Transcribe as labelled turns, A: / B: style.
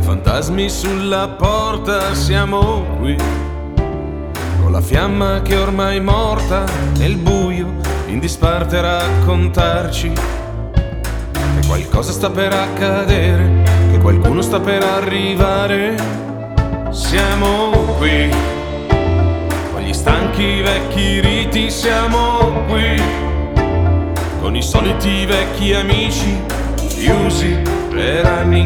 A: fantasmi sulla porta, siamo qui, con la fiamma che è ormai morta, nel buio, in disparte a raccontarci che qualcosa sta per accadere, che qualcuno sta per arrivare. Siamo qui, con gli stanchi vecchi riti, siamo qui, con i soliti vecchi amici, chiusi per anni